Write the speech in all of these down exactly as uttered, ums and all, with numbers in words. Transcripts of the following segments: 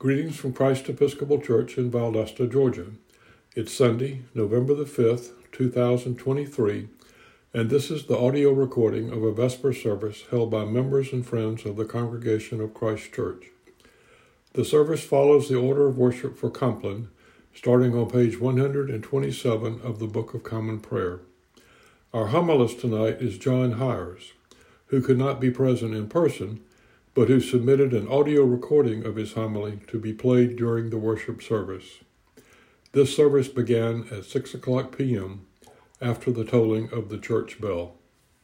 Greetings from Christ Episcopal Church in Valdosta, Georgia. It's Sunday, November the fifth, two thousand twenty-three, and this is the audio recording of a Vesper service held by members and friends of the Congregation of Christ Church. The service follows the order of worship for Compline, starting on page one hundred twenty-seven of the Book of Common Prayer. Our homilist tonight is John Hires, who could not be present in person, but who submitted an audio recording of his homily to be played during the worship service. This service began at six o'clock p.m. after the tolling of the church bell.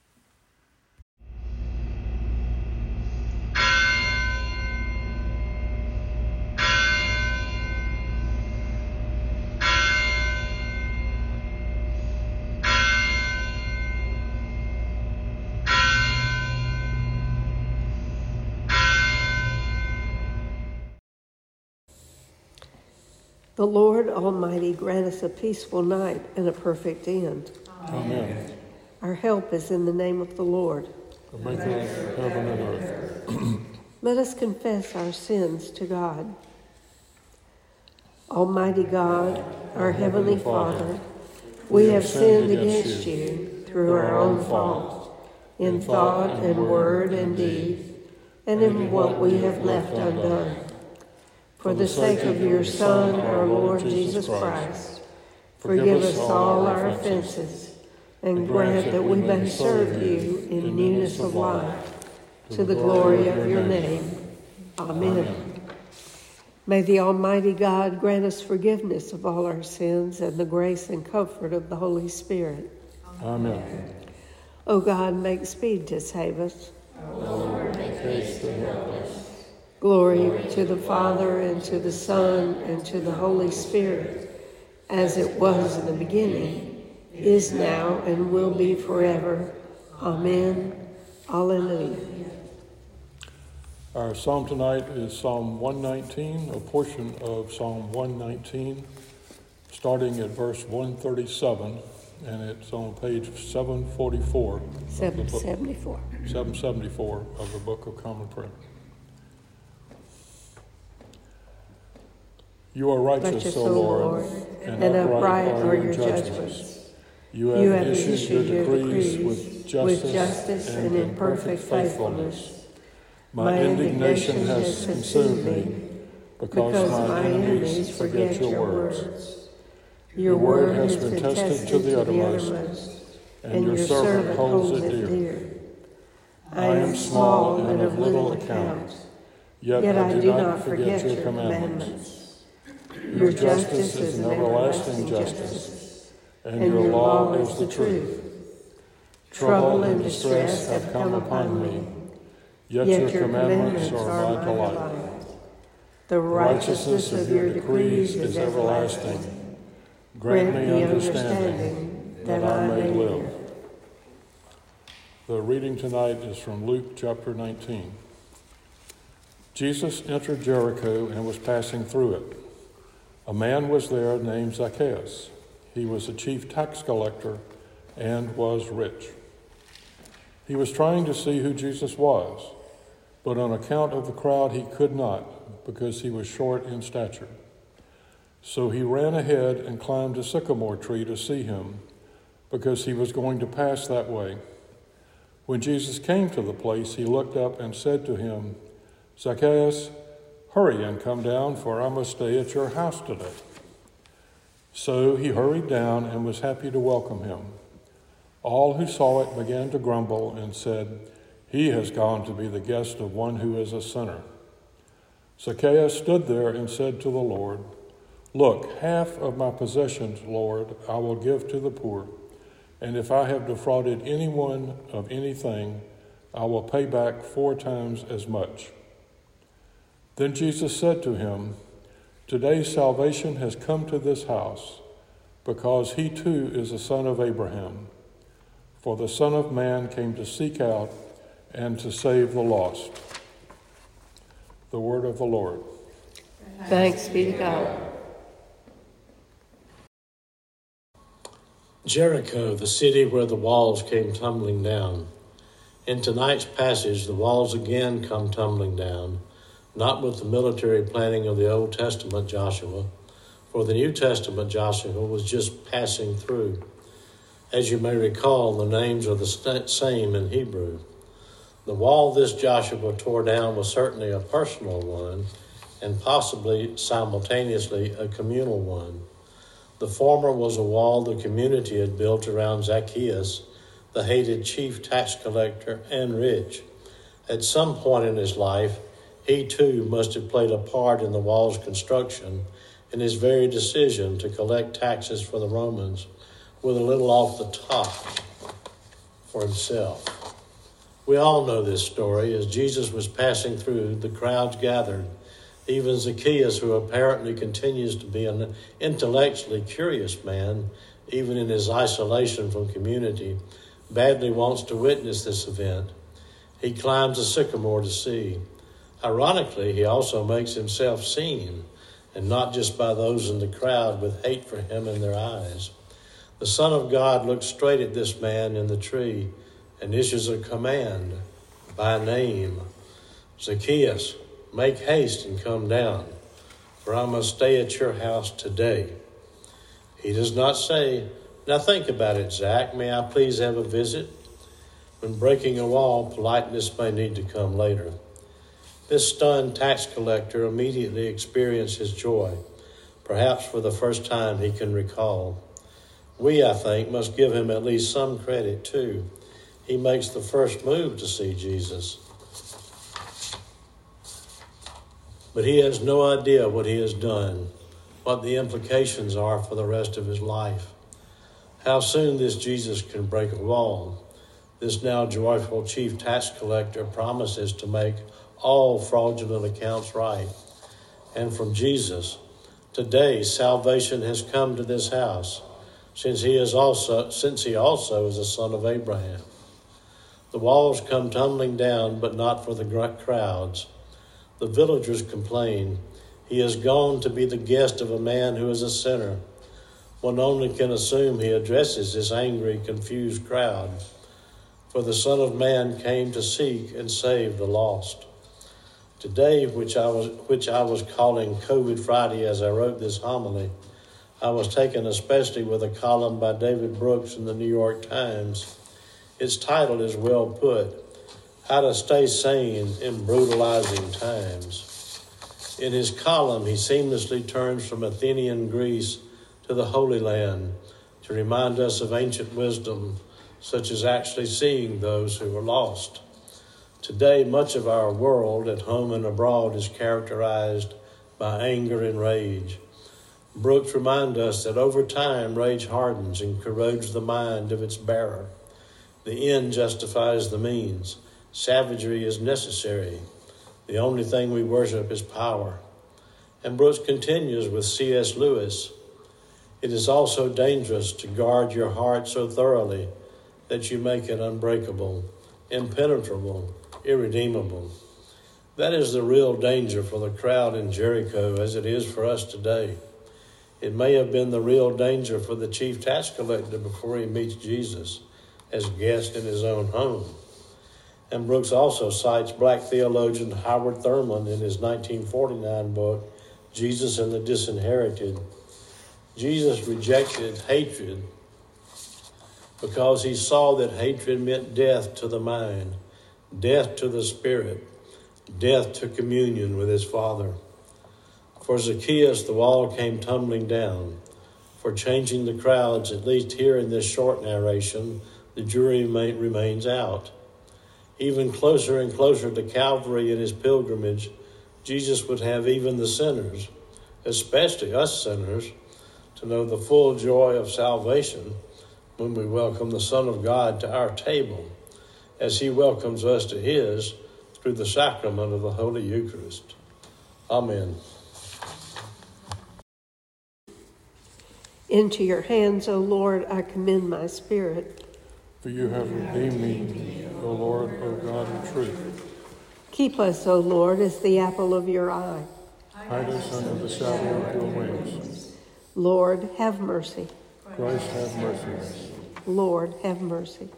The Lord Almighty grant us a peaceful night and a perfect end. Amen. Our help is in the name of the Lord, The maker of heaven and earth. Let us confess our sins to God. Almighty God, our Heavenly Father, we have sinned against you through our own fault, in thought and word and deed, and in what we have left undone. For the sake of your Son, our Lord Jesus Christ, forgive us all our offenses, and grant that we may serve you in newness of life, to the glory of your name. Amen. May the Almighty God grant us forgiveness of all our sins and the grace and comfort of the Holy Spirit. Amen. O God, make speed to save us. O Lord, make haste to help us. Glory to the Father, and to the Son, and to the Holy Spirit, as it was in the beginning, is now, and will be forever. Amen. Alleluia. Our psalm tonight is Psalm one nineteen, a portion of Psalm one nineteen, starting at verse one thirty-seven, and it's on page seven forty-four. seven seventy-four. seven seventy-four of the Book of Common Prayer. You are righteous, Righteous, O O Lord, Lord, and, and upright upright are your judgments. You have, You have issued your decrees with justice, with justice and in perfect faithfulness. My indignation has consumed me, because my enemies forget your words. Your word has been tested to the uttermost, and your servant holds it dear. I am small and of little account, yet I do not forget your commandments. Your justice is an everlasting justice, and your law is the truth. Trouble and distress have come upon me, yet your commandments are my delight. The Righteousness of your decrees is everlasting. Grant me understanding, that I may live. The reading tonight is from Luke chapter nineteen. Jesus entered Jericho and was passing through it. A man was there named Zacchaeus. He was a chief tax collector and was rich. He was trying to see who Jesus was, but on account of the crowd he could not, because he was short in stature. So he ran ahead and climbed a sycamore tree to see him, because he was going to pass that way. When Jesus came to the place, he looked up and said to him, Zacchaeus, hurry and come down, for I must stay at your house today. So he hurried down and was happy to welcome him. All who saw it began to grumble and said, he has gone to be the guest of one who is a sinner. Zacchaeus stood there and said to the Lord, look, half of my possessions, Lord, I will give to the poor, and if I have defrauded anyone of anything, I will pay back four times as much. Then Jesus said to him, today salvation has come to this house, because he too is a son of Abraham. For the Son of Man came to seek out and to save the lost. The word of the Lord. Thanks be to God. Jericho, the city where the walls came tumbling down. In tonight's passage, the walls again come tumbling down, not with the military planning of the Old Testament Joshua, for the New Testament Joshua was just passing through. As you may recall, the names are the same in Hebrew. The wall this Joshua tore down was certainly a personal one, and possibly simultaneously a communal one. The former was a wall the community had built around Zacchaeus, the hated chief tax collector and rich. At some point in his life, he too must have played a part in the wall's construction in his very decision to collect taxes for the Romans with a little off the top for himself. We all know this story. As Jesus was passing through, the crowds gathered. Even Zacchaeus, who apparently continues to be an intellectually curious man, even in his isolation from community, badly wants to witness this event. He climbs a sycamore to see. Ironically, he also makes himself seen, and not just by those in the crowd with hate for him in their eyes. The Son of God looks straight at this man in the tree and issues a command by name. Zacchaeus, make haste and come down, for I must stay at your house today. He does not say, now think about it, Zach, may I please have a visit? When breaking a wall, politeness may need to come later. This stunned tax collector immediately experiences joy, perhaps for the first time he can recall. We, I think, must give him at least some credit, too. He makes the first move to see Jesus. But he has no idea what he has done, what the implications are for the rest of his life. How soon this Jesus can break a wall. This now joyful chief tax collector promises to make all fraudulent accounts right. And from Jesus, today salvation has come to this house, since he is also since he also is a son of Abraham. The walls come tumbling down, but not for the crowds. The villagers complain. He has gone to be the guest of a man who is a sinner. One only can assume he addresses this angry, confused crowd. For the Son of Man came to seek and save the lost. Today, which I was which I was calling COVID Friday as I wrote this homily, I was taken especially with a column by David Brooks in the New York Times. Its title is well put, How to Stay Sane in Brutalizing Times. In his column, he seamlessly turns from Athenian Greece to the Holy Land to remind us of ancient wisdom, such as actually seeing those who are lost. Today, much of our world, at home and abroad, is characterized by anger and rage. Brooks reminds us that over time, rage hardens and corrodes the mind of its bearer. The end justifies the means. Savagery is necessary. The only thing we worship is power. And Brooks continues with C S Lewis. It is also dangerous to guard your heart so thoroughly that you make it unbreakable, impenetrable, irredeemable. That is the real danger for the crowd in Jericho as it is for us today. It may have been the real danger for the chief tax collector before he meets Jesus as guest in his own home. And Brooks also cites black theologian Howard Thurman in his nineteen forty-nine book, Jesus and the Disinherited. Jesus rejected hatred because he saw that hatred meant death to the mind, death to the spirit, death to communion with his Father. For Zacchaeus, the wall came tumbling down. For changing the crowds, at least here in this short narration, the jury remains out. Even closer and closer to Calvary in his pilgrimage, Jesus would have even the sinners, especially us sinners, to know the full joy of salvation when we welcome the Son of God to our table, as he welcomes us to his through the sacrament of the Holy Eucharist. Amen. Into your hands, O Lord, I commend my spirit. For you have redeemed me, O Lord, O God of truth. Keep us, O Lord, as the apple of your eye. Hide us under the shadow of your wings. Lord, have mercy. Christ, have mercy. Lord, have mercy.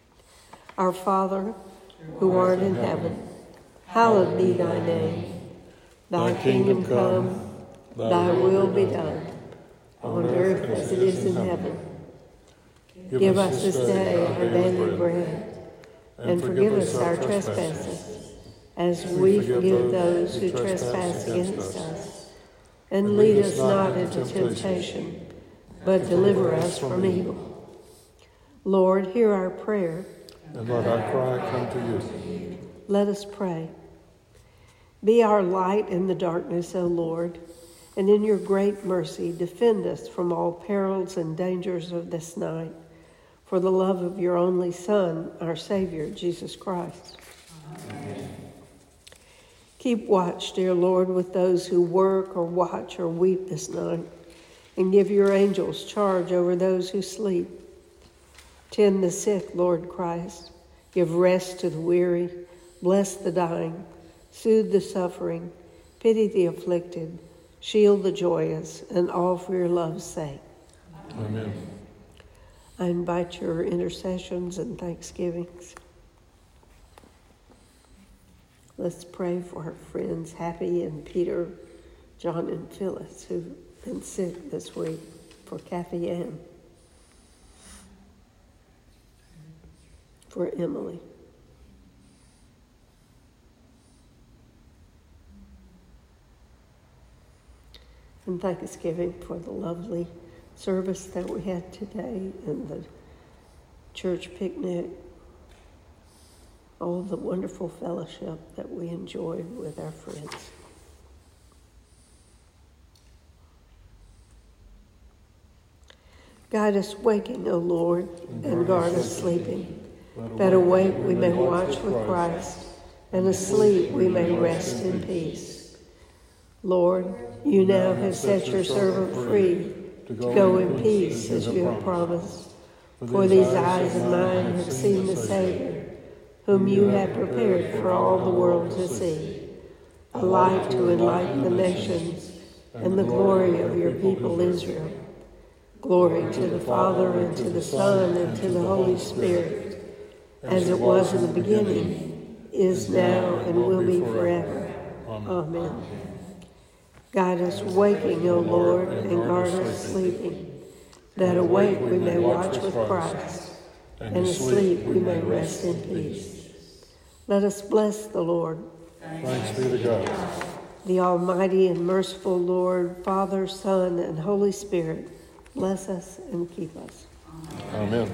Our Father, who art in heaven, hallowed be thy name. Thy kingdom come, thy will be done, on earth as it is in heaven. Give us this day our daily bread, and forgive us our trespasses, as we forgive those who trespass against us. And lead us not into temptation, but deliver us from evil. Lord, hear our prayer, and let our cry come to you. Let us pray. Be our light in the darkness, O Lord, and in your great mercy defend us from all perils and dangers of this night, for the love of your only Son, our Savior, Jesus Christ. Amen. Keep watch, dear Lord, with those who work or watch or weep this night, and give your angels charge over those who sleep. Tend the sick, Lord Christ. Give rest to the weary. Bless the dying. Soothe the suffering. Pity the afflicted. Shield the joyous, and all for your love's sake. Amen. I invite your intercessions and thanksgivings. Let's pray for our friends Happy and Peter, John and Phyllis, who've been sick this week, for Kathy Ann, for Emily. And thanksgiving for the lovely service that we had today and the church picnic, all the wonderful fellowship that we enjoyed with our friends. Guide us waking, O Lord, and guard us sleeping, that awake we may watch with Christ, and asleep we may rest in peace. Lord, you now have set your servant free to go in peace as you have promised. For these eyes of mine have seen the Savior, whom you have prepared for all the world to see, a light to enlighten the nations and the glory of your people Israel. Glory to the Father, and to the Son, and to the Holy Spirit, as it was in the beginning, is now, and will be forever. Amen. Guide us waking, O Lord, and guard us sleeping, that awake we may watch with Christ, and asleep we may rest in peace. Let us bless the Lord. Thanks be to God. The Almighty and merciful Lord, Father, Son, and Holy Spirit, bless us and keep us. Amen.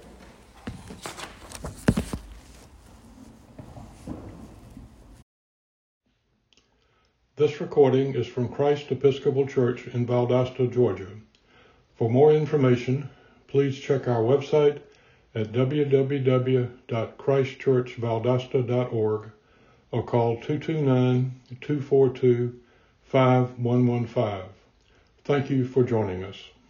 This recording is from Christ Episcopal Church in Valdosta, Georgia. For more information, please check our website at w w w dot christ church valdosta dot org or call two two nine, two four two, five one one five. Thank you for joining us.